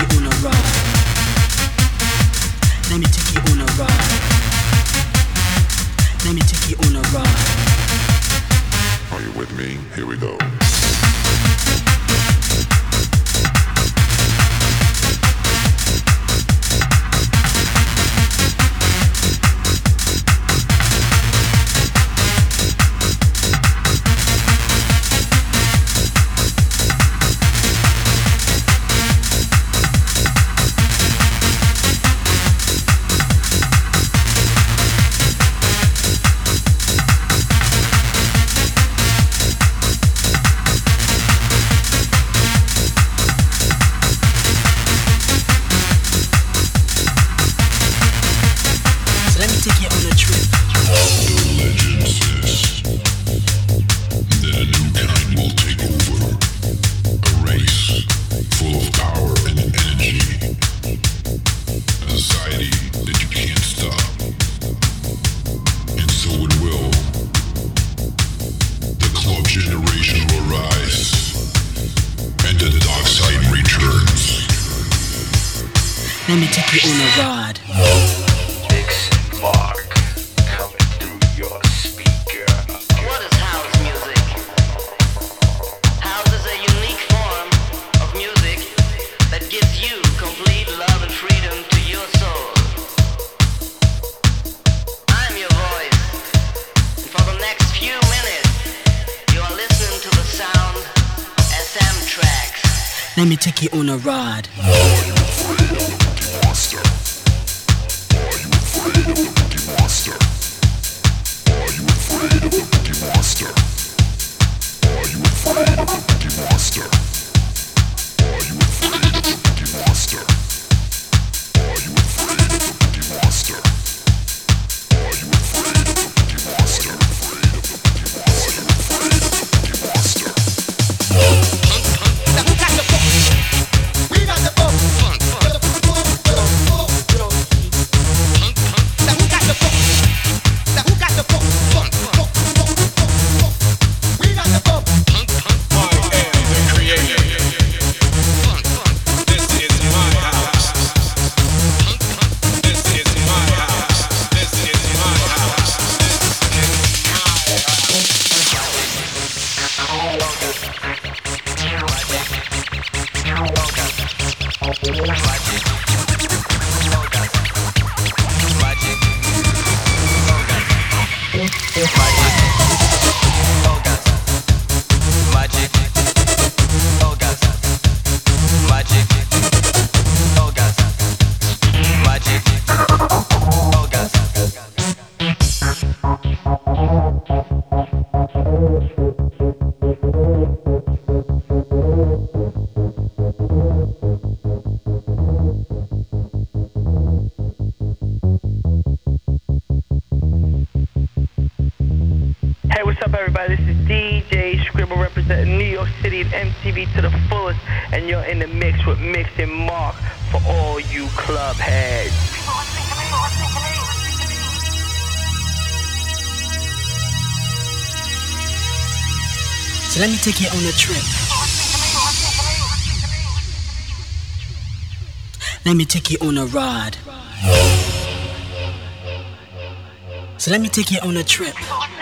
you on a ride. Let me take you on a ride. Let me take you on a ride. Are you with me? Here we go. Let me take you on a ride. Dixon Mark coming through your speaker. What is house music? House is a unique form of music that gives you complete love and freedom to your soul. I'm your voice, and for the next few minutes, you are listening to the sound of SM tracks. Let me take you on a ride. Monster. Are you afraid of the Cookie Monster? Are you afraid of the Cookie Monster? Are you afraid of the Cookie Monster? Are you afraid of the Cookie Monster? Are you afraid of the Cookie Monster? Are you afraid of the Cookie Monster? Afraid of the Cookie Monster? Afraid of the Cookie Monster? Now who got the book? We got the book. Now who got the book? Now who got the book? We got the book. I am the creator. This is my house. This is my house. This is my house. Hey, what's up, everybody? This is DJ Scribble representing New York City and MTV to the fullest, and you're in the mix with Mix and Mark for all you club heads. So let me take you on a trip. Let me take you on a ride. So let me take you on a trip.